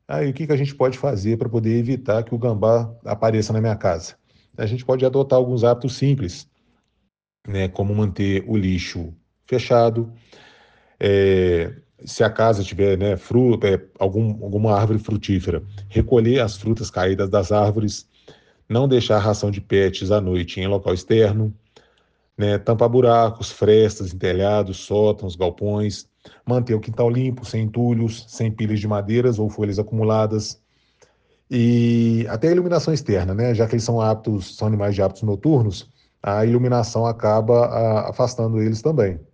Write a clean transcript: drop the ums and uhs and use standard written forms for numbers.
Aí o que que a gente pode fazer para poder evitar que o gambá apareça na minha casa? A gente pode adotar alguns hábitos simples, né, como manter o lixo fechado, é, se a casa tiver, né, fruta, alguma árvore frutífera, recolher as frutas caídas das árvores, não deixar ração de pets à noite em local externo, né, tampar buracos, frestas em telhados, sótãos, galpões, manter o quintal limpo, sem entulhos, sem pilhas de madeiras ou folhas acumuladas, e até a iluminação externa, né? Já que eles são animais de hábitos noturnos, a iluminação acaba afastando eles também.